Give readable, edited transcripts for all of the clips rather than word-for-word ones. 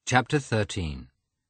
Chapter 13.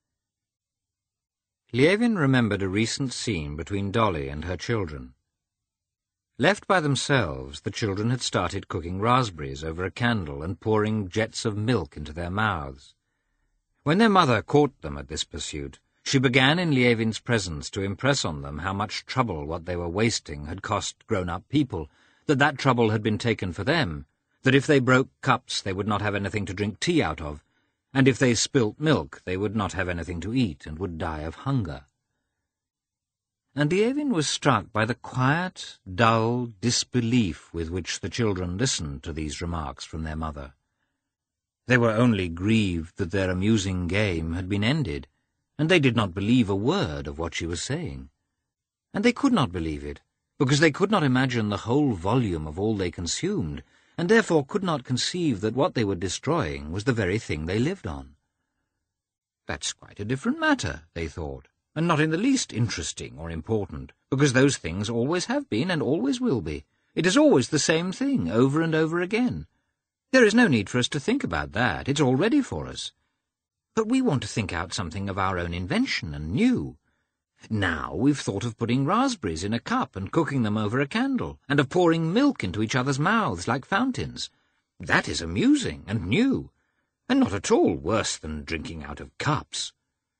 Lievin remembered a recent scene between Dolly and her children. Left by themselves, the children had started cooking raspberries over a candle and pouring jets of milk into their mouths. When their mother caught them at this pursuit, she began in Lievin's presence to impress on them how much trouble what they were wasting had cost grown-up people, that trouble had been taken for them, that if they broke cups they would not have anything to drink tea out of, and if they spilt milk they would not have anything to eat and would die of hunger. And Lievin was struck by the quiet, dull disbelief with which the children listened to these remarks from their mother. They were only grieved that their amusing game had been ended, and they did not believe a word of what she was saying. And they could not believe it, because they could not imagine the whole volume of all they consumed, and therefore could not conceive that what they were destroying was the very thing they lived on. That's quite a different matter, they thought, and not in the least interesting or important, because those things always have been and always will be. It is always the same thing, over and over again. There is no need for us to think about that. It's all ready for us. But we want to think out something of our own invention and new. Now we've thought of putting raspberries in a cup and cooking them over a candle, and of pouring milk into each other's mouths like fountains. That is amusing and new, and not at all worse than drinking out of cups.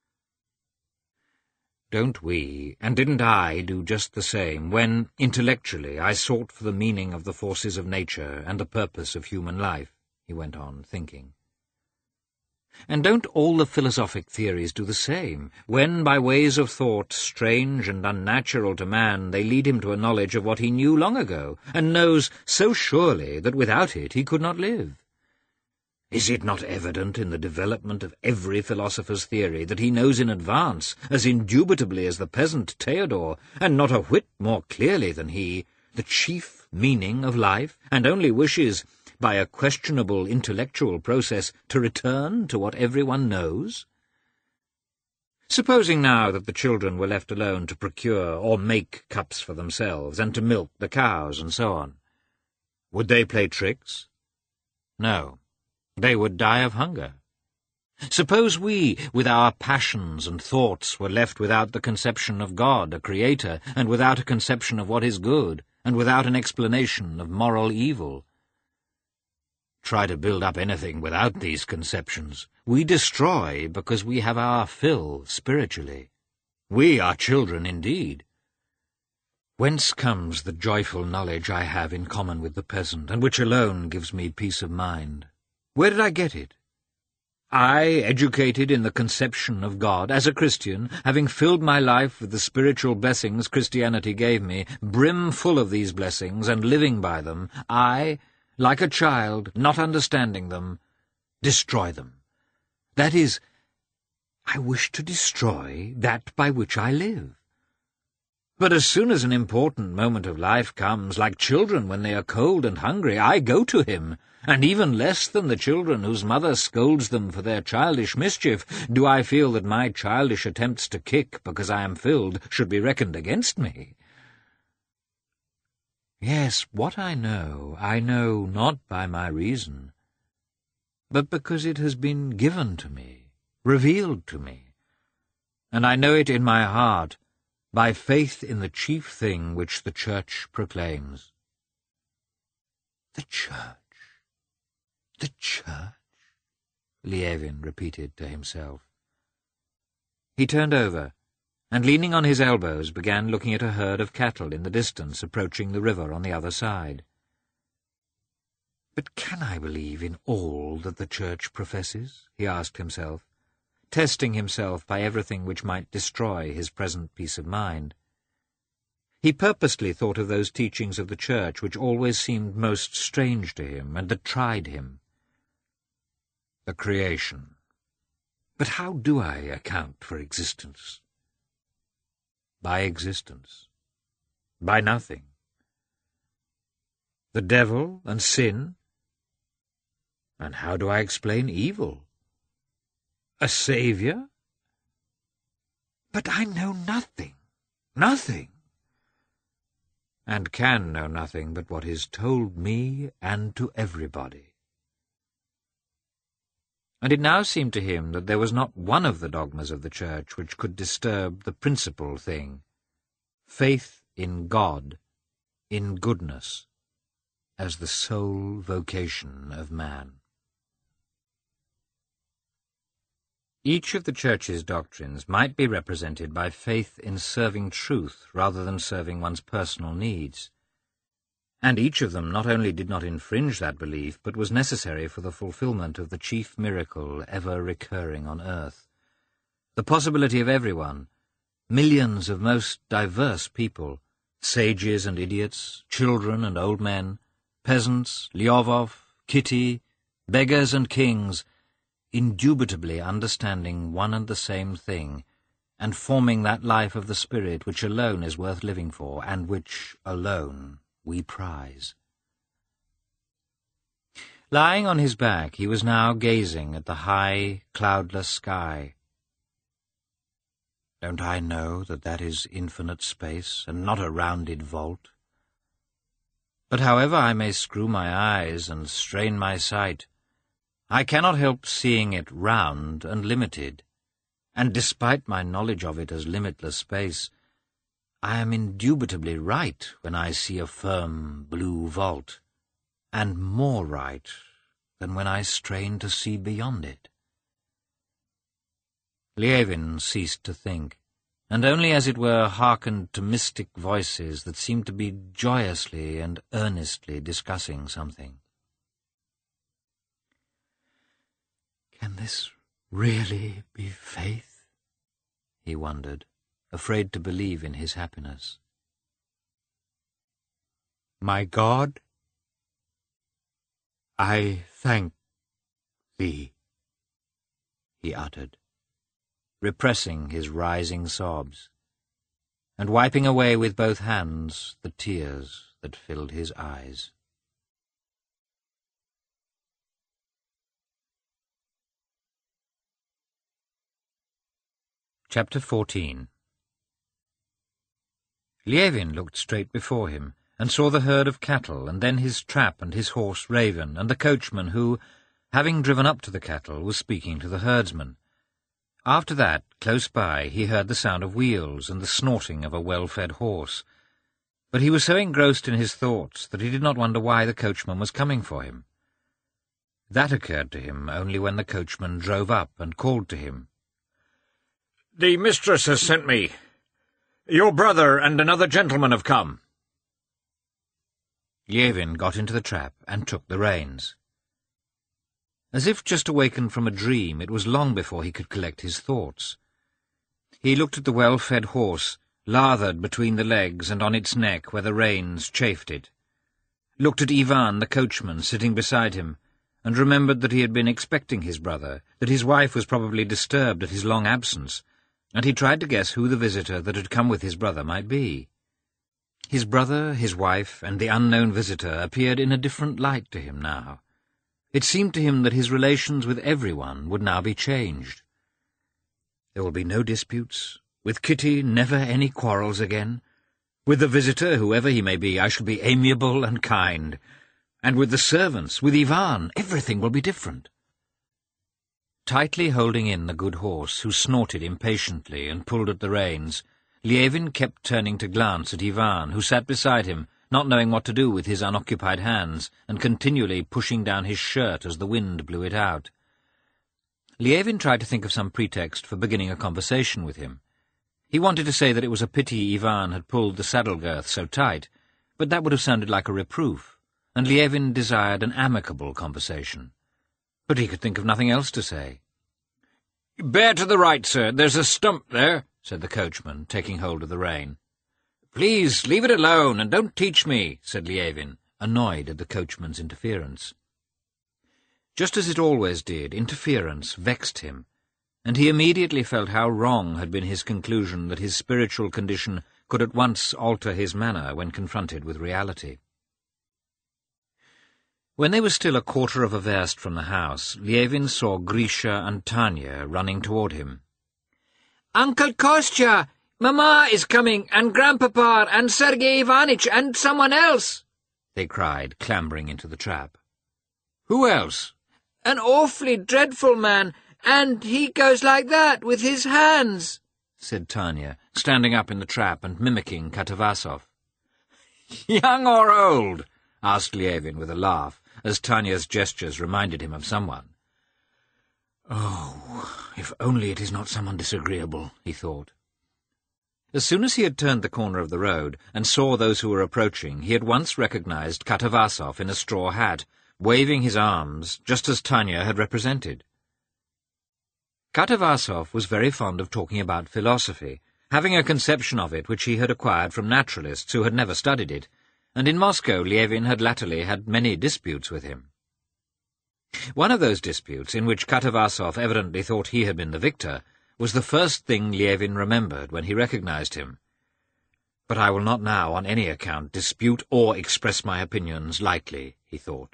Don't we, and didn't I, do just the same when, intellectually, I sought for the meaning of the forces of nature and the purpose of human life? He went on, thinking. And don't all the philosophic theories do the same, when, by ways of thought strange and unnatural to man, they lead him to a knowledge of what he knew long ago, and knows so surely that without it he could not live? Is it not evident in the development of every philosopher's theory that he knows in advance, as indubitably as the peasant Theodore, and not a whit more clearly than he, the chief meaning of life, and only wishes, by a questionable intellectual process, to return to what everyone knows? Supposing now that the children were left alone to procure or make cups for themselves, and to milk the cows, and so on, would they play tricks? No. They would die of hunger. Suppose we, with our passions and thoughts, were left without the conception of God, a creator, and without a conception of what is good, and without an explanation of moral evil. Try to build up anything without these conceptions. We destroy because we have our fill spiritually. We are children indeed. Whence comes the joyful knowledge I have in common with the peasant, and which alone gives me peace of mind? Where did I get it? I, educated in the conception of God, as a Christian, having filled my life with the spiritual blessings Christianity gave me, brim full of these blessings, and living by them, I, like a child, not understanding them, destroy them. That is, I wish to destroy that by which I live. But as soon as an important moment of life comes, like children when they are cold and hungry, I go to him, and even less than the children whose mother scolds them for their childish mischief, do I feel that my childish attempts to kick because I am filled should be reckoned against me. Yes, what I know not by my reason, but because it has been given to me, revealed to me, and I know it in my heart, by faith in the chief thing which the Church proclaims. The Church! The Church! Lievin repeated to himself. He turned over, and leaning on his elbows began looking at a herd of cattle in the distance approaching the river on the other side. But can I believe in all that the Church professes? He asked himself, testing himself by everything which might destroy his present peace of mind. He purposely thought of those teachings of the Church which always seemed most strange to him and that tried him. The creation. But how do I account for existence? By existence. By nothing. The devil and sin? And how do I explain evil? A Saviour? But I know nothing, nothing, and can know nothing but what is told me and to everybody. and it now seemed to him that there was not one of the dogmas of the Church which could disturb the principal thing, faith in God, in goodness, as the sole vocation of man. Each of the Church's doctrines might be represented by faith in serving truth rather than serving one's personal needs, and each of them not only did not infringe that belief, but was necessary for the fulfillment of the chief miracle ever recurring on earth. The possibility of everyone, millions of most diverse people, sages and idiots, children and old men, peasants, Lyovov, Kitty, beggars and kings, indubitably understanding one and the same thing, and forming that life of the spirit which alone is worth living for, and which alone we prize. Lying on his back, he was now gazing at the high, cloudless sky. Don't I know that that is infinite space, and not a rounded vault? But however I may screw my eyes and strain my sight, I cannot help seeing it round and limited, and despite my knowledge of it as limitless space, I am indubitably right when I see a firm blue vault, and more right than when I strain to see beyond it. Lievin ceased to think, and only as it were hearkened to mystic voices that seemed to be joyously and earnestly discussing something. Can this really be faith? He wondered, afraid to believe in his happiness. My God, I thank Thee, he uttered, repressing his rising sobs, and wiping away with both hands the tears that filled his eyes. Chapter 14. Lievin looked straight before him, and saw the herd of cattle, and then his trap and his horse Raven, and the coachman who, having driven up to the cattle, was speaking to the herdsman. After that, close by, he heard the sound of wheels and the snorting of a well-fed horse. But he was so engrossed in his thoughts that he did not wonder why the coachman was coming for him. That occurred to him only when the coachman drove up and called to him. "The mistress has sent me. Your brother and another gentleman have come." Lievin got into the trap and took the reins. As if just awakened from a dream, it was long before he could collect his thoughts. He looked at the well-fed horse, lathered between the legs and on its neck where the reins chafed it, looked at Ivan the coachman sitting beside him, and remembered that he had been expecting his brother, that his wife was probably disturbed at his long absence, and he tried to guess who the visitor that had come with his brother might be. His brother, his wife, and the unknown visitor appeared in a different light to him now. It seemed to him that his relations with everyone would now be changed. There will be no disputes. With Kitty, never any quarrels again. With the visitor, whoever he may be, I shall be amiable and kind. And with the servants, with Ivan, everything will be different. Tightly holding in the good horse, who snorted impatiently and pulled at the reins, Lievin kept turning to glance at Ivan, who sat beside him, not knowing what to do with his unoccupied hands, and continually pushing down his shirt as the wind blew it out. Lievin tried to think of some pretext for beginning a conversation with him. He wanted to say that it was a pity Ivan had pulled the saddle-girth so tight, but that would have sounded like a reproof, and Lievin desired an amicable conversation. But he could think of nothing else to say. "Bear to the right, sir. There's a stump there," said the coachman, taking hold of the rein. "Please, leave it alone, and don't teach me," said Lievin, annoyed at the coachman's interference. Just as it always did, interference vexed him, and he immediately felt how wrong had been his conclusion that his spiritual condition could at once alter his manner when confronted with reality. When they were still a quarter of a verst from the house, Lievin saw Grisha and Tanya running toward him. "Uncle Kostya! Mamma is coming, and Grandpapa, and Sergei Ivanitch, and someone else!" they cried, clambering into the trap. "Who else?" "An awfully dreadful man, and he goes like that, with his hands," said Tanya, standing up in the trap and mimicking Katavasov. "Young or old?" asked Lievin with a laugh, as Tanya's gestures reminded him of someone. "Oh, if only it is not someone disagreeable," he thought. As soon as he had turned the corner of the road and saw those who were approaching, he at once recognized Katavasov in a straw hat, waving his arms, just as Tanya had represented. Katavasov was very fond of talking about philosophy, having a conception of it which he had acquired from naturalists who had never studied it, and in Moscow Lievin had latterly had many disputes with him. One of those disputes, in which Katavasov evidently thought he had been the victor, was the first thing Lievin remembered when he recognized him. "But I will not now, on any account, dispute or express my opinions lightly," he thought.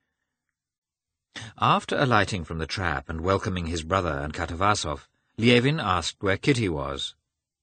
After alighting from the trap and welcoming his brother and Katavasov, Lievin asked where Kitty was.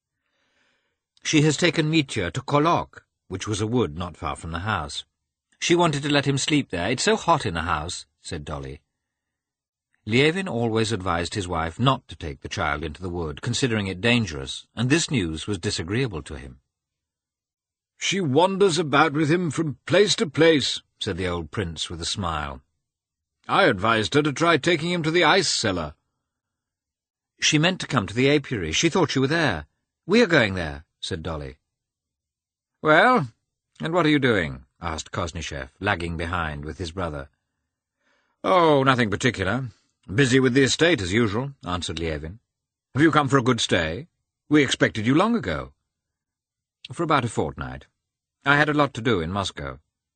"She has taken Mitya to Kolok," which was a wood not far from the house. "She wanted to let him sleep there. It's so hot in the house," said Dolly. Lievin always advised his wife not to take the child into the wood, considering it dangerous, and this news was disagreeable to him. "She wanders about with him from place to place," said the old prince with a smile. "I advised her to try taking him to the ice cellar." "She meant to come to the apiary. She thought you were there. We are going there," said Dolly. "Well, and what are you doing?" asked Koznishev, lagging behind with his brother. "Oh, nothing particular. Busy with the estate as usual," answered Lievin. "Have you come for a good stay? We expected you long ago." "For about a fortnight. I had a lot to do in Moscow."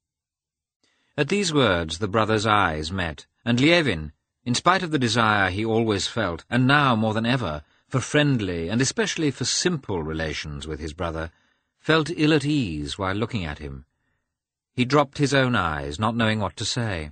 At these words the brothers' eyes met, and Lievin, in spite of the desire he always felt, and now more than ever, for friendly and especially for simple relations with his brother, felt ill at ease while looking at him. He dropped his own eyes, not knowing what to say.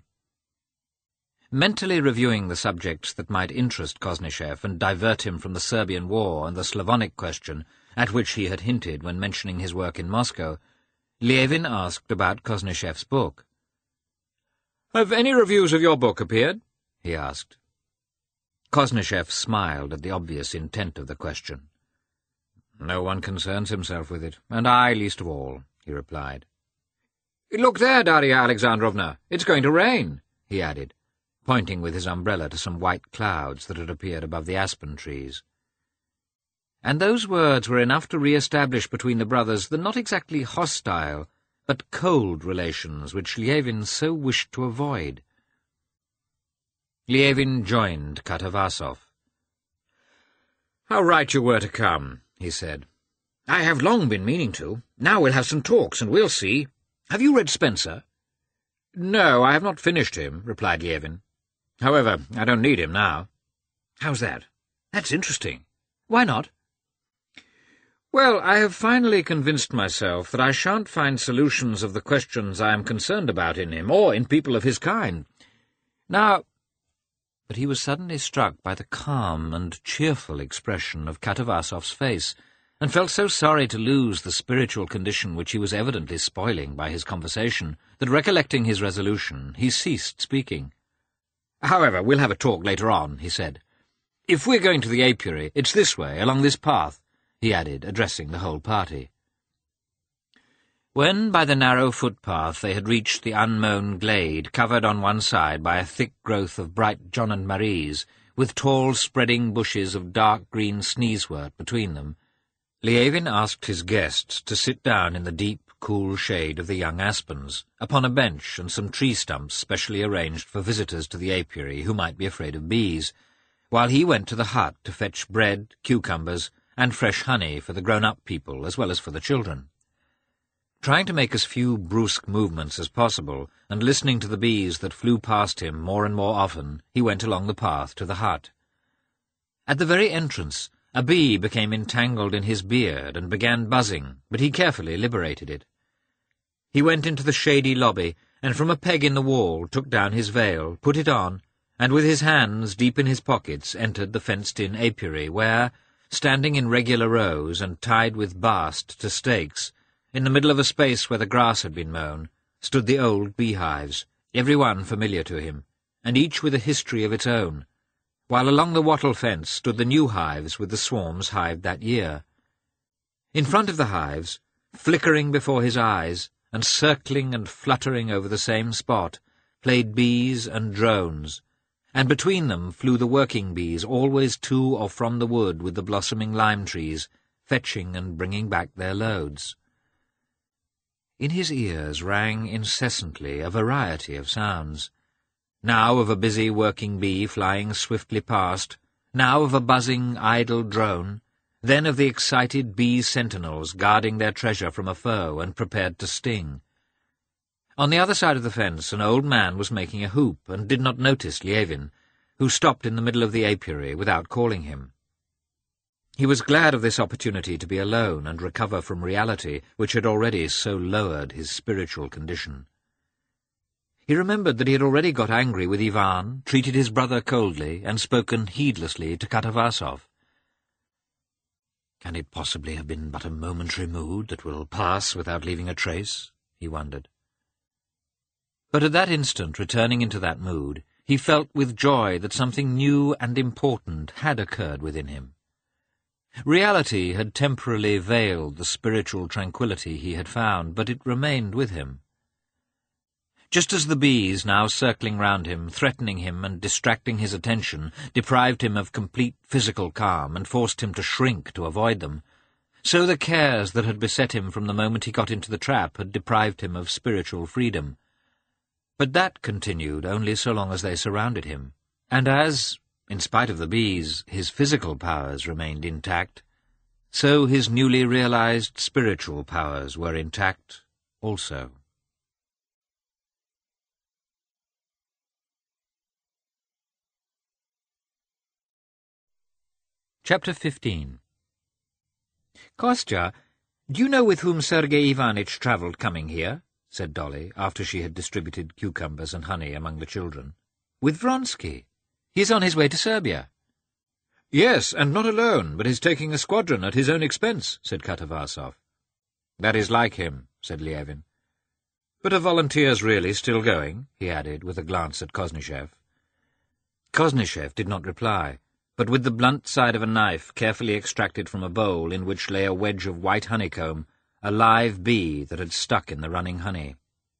Mentally reviewing the subjects that might interest Koznishev and divert him from the Serbian war and the Slavonic question, at which he had hinted when mentioning his work in Moscow, Lievin asked about Koznishev's book. "Have any reviews of your book appeared?" he asked. Koznishev smiled at the obvious intent of the question. "No one concerns himself with it, and I least of all," he replied. "Look there, Darya Alexandrovna, it's going to rain," he added, pointing with his umbrella to some white clouds that had appeared above the aspen trees. And those words were enough to re-establish between the brothers the not exactly hostile, but cold relations which Lievin so wished to avoid. Lievin joined Katavasov. "How right you were to come," he said. "I have long been meaning to. Now we'll have some talks, and we'll see. Have you read Spencer?" "No, I have not finished him," replied Lievin. "However, I don't need him now." "How's that? That's interesting. Why not?" "Well, I have finally convinced myself that I shan't find solutions of the questions I am concerned about in him, or in people of his kind. Now—" But he was suddenly struck by the calm and cheerful expression of Katavasov's face, and felt so sorry to lose the spiritual condition which he was evidently spoiling by his conversation, that, recollecting his resolution, he ceased speaking. "However, we'll have a talk later on," he said. "If we're going to the apiary, it's this way, along this path," he added, addressing the whole party. When, by the narrow footpath, they had reached the unmown glade, covered on one side by a thick growth of bright John and Maries, with tall spreading bushes of dark green sneezewort between them, Lievin asked his guests to sit down in the deep, cool shade of the young aspens, upon a bench and some tree stumps specially arranged for visitors to the apiary who might be afraid of bees, while he went to the hut to fetch bread, cucumbers, and fresh honey for the grown-up people as well as for the children. Trying to make as few brusque movements as possible, and listening to the bees that flew past him more and more often, he went along the path to the hut. At the very entrance, a bee became entangled in his beard and began buzzing, but he carefully liberated it. He went into the shady lobby, and from a peg in the wall took down his veil, put it on, and with his hands deep in his pockets entered the fenced-in apiary where, standing in regular rows and tied with bast to stakes, in the middle of a space where the grass had been mown, stood the old beehives, every one familiar to him, and each with a history of its own, while along the wattle fence stood the new hives with the swarms hived that year. In front of the hives, flickering before his eyes, and circling and fluttering over the same spot, played bees and drones, and between them flew the working bees, always to or from the wood with the blossoming lime trees, fetching and bringing back their loads. In his ears rang incessantly a variety of sounds, now of a busy working bee flying swiftly past, now of a buzzing, idle drone, then of the excited bee sentinels guarding their treasure from a foe and prepared to sting. On the other side of the fence an old man was making a hoop and did not notice Lievin, who stopped in the middle of the apiary without calling him. He was glad of this opportunity to be alone and recover from reality which had already so lowered his spiritual condition. He remembered that he had already got angry with Ivan, treated his brother coldly, and spoken heedlessly to Katavasov. "Can it possibly have been but a momentary mood that will pass without leaving a trace?" he wondered. But at that instant, returning into that mood, he felt with joy that something new and important had occurred within him. Reality had temporarily veiled the spiritual tranquillity he had found, but it remained with him. Just as the bees, now circling round him, threatening him and distracting his attention, deprived him of complete physical calm and forced him to shrink to avoid them, so the cares that had beset him from the moment he got into the trap had deprived him of spiritual freedom. But that continued only so long as they surrounded him, and as, in spite of the bees, his physical powers remained intact, so his newly realized spiritual powers were intact also. Chapter 15. "Kostya, do you know with whom Sergei Ivanitch travelled coming here?" said Dolly, after she had distributed cucumbers and honey among the children. "With Vronsky. He is on his way to Serbia." "Yes, and not alone, but is taking a squadron at his own expense," said Katavasov. "That is like him," said Lievin. "But are volunteers really still going?" he added, with a glance at Koznishev. Koznishev did not reply, but with the blunt side of a knife carefully extracted from a bowl in which lay a wedge of white honeycomb, a live bee that had stuck in the running honey.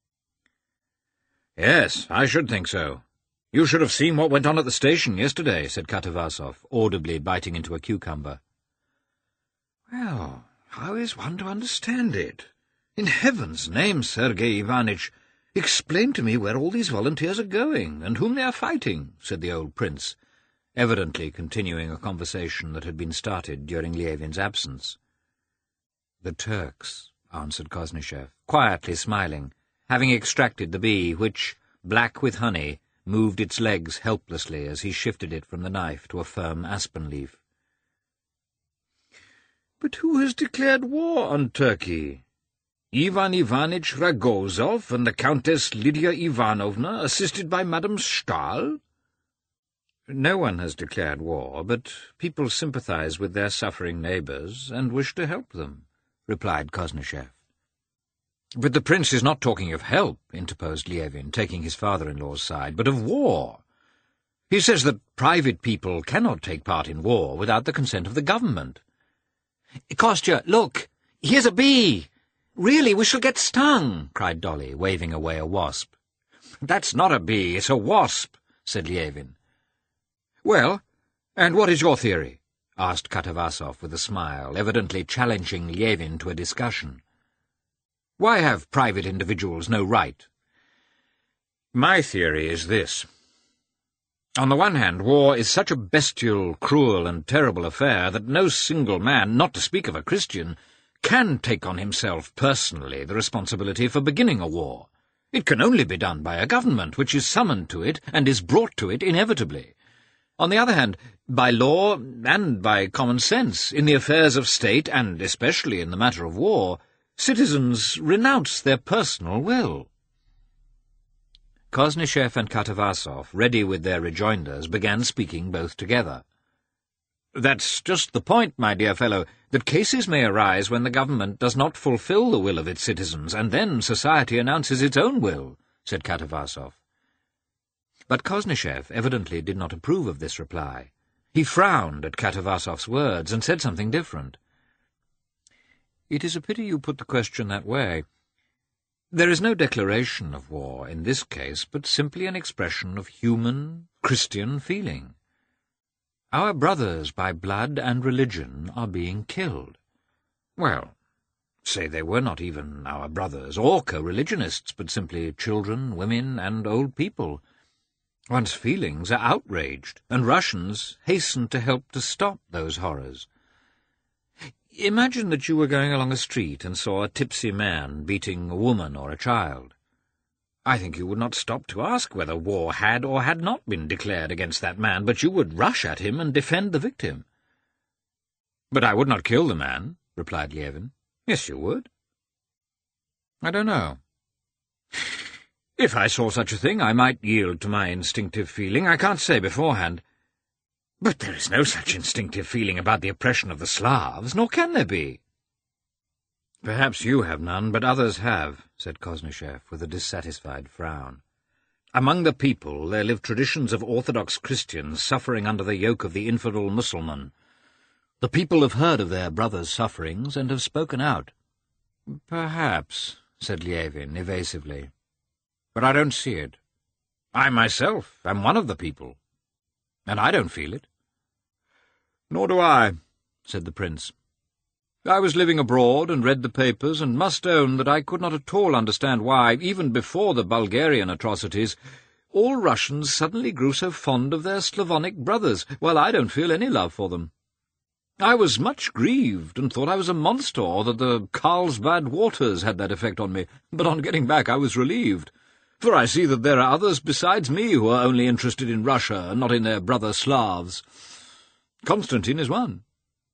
"Yes, I should think so. You should have seen what went on at the station yesterday," said Katavasov, audibly biting into a cucumber. "Well, how is one to understand it? In heaven's name, Sergei Ivanitch, explain to me where all these volunteers are going, and whom they are fighting," said the old prince, evidently continuing a conversation that had been started during Lievin's absence. "The Turks," answered Koznishev, quietly smiling, having extracted the bee, which, black with honey, moved its legs helplessly as he shifted it from the knife to a firm aspen leaf. "But who has declared war on Turkey? Ivan Ivanitch Ragozov and the Countess Lydia Ivanovna, assisted by Madame Stahl?" "No one has declared war, but people sympathize with their suffering neighbours and wish to help them," replied Koznishev. "But the prince is not talking of help," interposed Lievin, taking his father-in-law's side, "but of war. He says that private people cannot take part in war without the consent of the government." "Kostya, look! Here's a bee! Really, we shall get stung!" cried Dolly, waving away a wasp. "That's not a bee, it's a wasp," said Lievin. "Well, and what is your theory?" asked Katavasov with a smile, evidently challenging Lievin to a discussion. "Why have private individuals no right?" "My theory is this. On the one hand, war is such a bestial, cruel, and terrible affair that no single man, not to speak of a Christian, can take on himself personally the responsibility for beginning a war. It can only be done by a government, which is summoned to it and is brought to it inevitably. On the other hand, by law and by common sense, in the affairs of state, and especially in the matter of war, citizens renounce their personal will." Koznishev and Katavasov, ready with their rejoinders, began speaking both together. "That's just the point, my dear fellow, that cases may arise when the government does not fulfill the will of its citizens, and then society announces its own will," said Katavasov. But Kosnichev evidently did not approve of this reply. He frowned at Katavasov's words and said something different. "It is a pity you put the question that way. There is no declaration of war in this case, but simply an expression of human, Christian feeling. Our brothers by blood and religion are being killed. Well, say they were not even our brothers or co-religionists, but simply children, women, and old people. One's feelings are outraged, and Russians hasten to help to stop those horrors. Imagine that you were going along a street and saw a tipsy man beating a woman or a child. I think you would not stop to ask whether war had or had not been declared against that man, but you would rush at him and defend the victim." "But I would not kill the man," replied Lievin. "Yes, you would." "I don't know. If I saw such a thing, I might yield to my instinctive feeling. I can't say beforehand. But there is no such instinctive feeling about the oppression of the Slavs, nor can there be." "Perhaps you have none, but others have," said Kosnichev, with a dissatisfied frown. "Among the people there live traditions of Orthodox Christians suffering under the yoke of the infidel Mussulman. The people have heard of their brothers' sufferings and have spoken out." "Perhaps," said Lievin evasively. "But I don't see it. I myself am one of the people, and I don't feel it." "Nor do I," said the prince. "I was living abroad and read the papers, and must own that I could not at all understand why, even before the Bulgarian atrocities, all Russians suddenly grew so fond of their Slavonic brothers, while I don't feel any love for them. I was much grieved, and thought I was a monster, or that the Carlsbad waters had that effect on me, but on getting back I was relieved, for I see that there are others besides me who are only interested in Russia, and not in their brother Slavs. Constantine is one."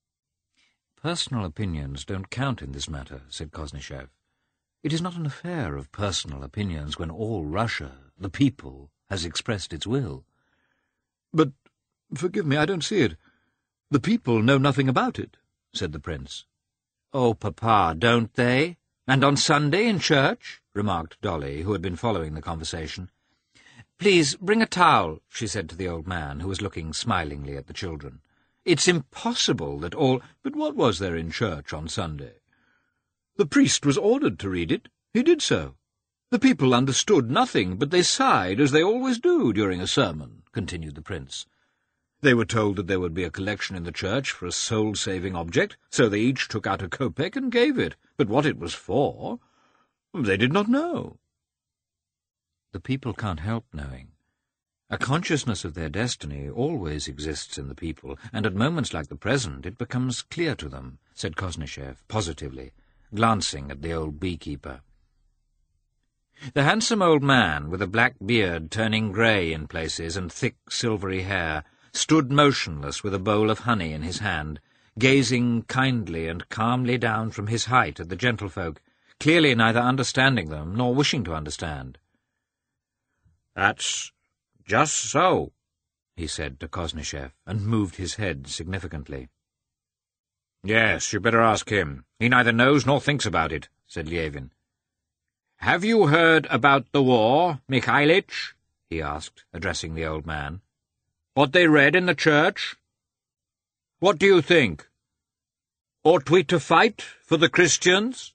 "Personal opinions don't count in this matter," said Kosnichev. "It is not an affair of personal opinions when all Russia, the people, has expressed its will." "But, forgive me, I don't see it. The people know nothing about it," said the prince. "Oh, Papa, don't they? And on Sunday in church?" remarked Dolly, who had been following the conversation. "Please, bring a towel," she said to the old man, who was looking smilingly at the children. "It's impossible that all—" "But what was there in church on Sunday? The priest was ordered to read it. He did so. The people understood nothing, but they sighed, as they always do during a sermon," continued the prince. "They were told that there would be a collection in the church for a soul-saving object, so they each took out a kopeck and gave it, but what it was for, they did not know." "The people can't help knowing. A consciousness of their destiny always exists in the people, and at moments like the present it becomes clear to them," said Kosnichev positively, glancing at the old beekeeper. The handsome old man, with a black beard turning grey in places and thick silvery hair, stood motionless with a bowl of honey in his hand, gazing kindly and calmly down from his height at the gentlefolk, clearly neither understanding them nor wishing to understand. "That's just so," he said to Kosnichev, and moved his head significantly. "Yes, you better ask him. He neither knows nor thinks about it," said Lievin. "Have you heard about the war, Mikhailitch?" he asked, addressing the old man. "What they read in the church? What do you think? Ought we to fight for the Christians?"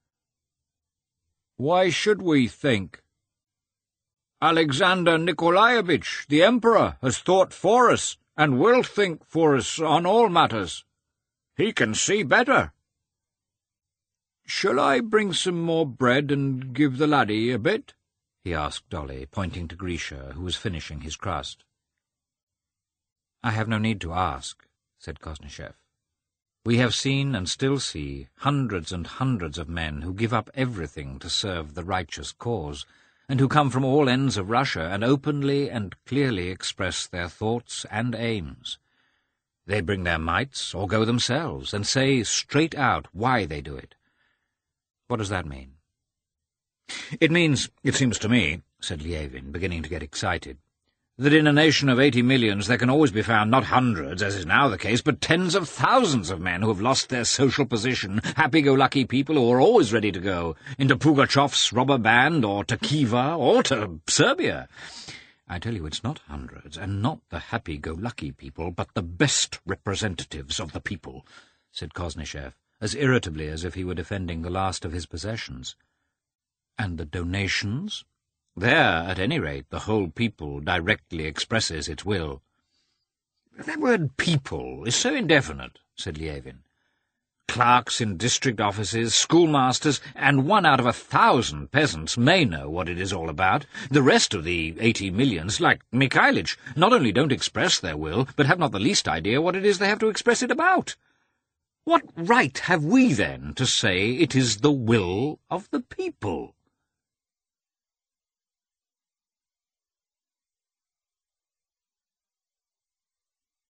"Why should we think? Alexander Nikolaevich, the Emperor, has thought for us, and will think for us on all matters. He can see better." "Shall I bring some more bread and give the laddie a bit?" he asked Dolly, pointing to Grisha, who was finishing his crust. "I have no need to ask," said Kosnichev. "We have seen and still see hundreds and hundreds of men who give up everything to serve the righteous cause, and who come from all ends of Russia and openly and clearly express their thoughts and aims. They bring their mites or go themselves and say straight out why they do it. What does that mean?" "It means, it seems to me," said Lievin, beginning to get excited, "that in a nation of 80 millions there can always be found not hundreds, as is now the case, but tens of thousands of men who have lost their social position, happy-go-lucky people who are always ready to go into Pugachev's robber band, or to Khiva, or to Serbia. I tell you, it's not hundreds, and not the happy-go-lucky people, but the best representatives of the people," said Kosnichev, as irritably as if he were defending the last of his possessions. "And the donations? There, at any rate, the whole people directly expresses its will." "That word 'people' is so indefinite," said Lievin. "Clerks in district offices, schoolmasters, and 1 out of 1,000 peasants may know what it is all about. The rest of the 80 millions, like Mikhailitch, not only don't express their will, but have not the least idea what it is they have to express it about. What right have we, then, to say it is the will of the people?"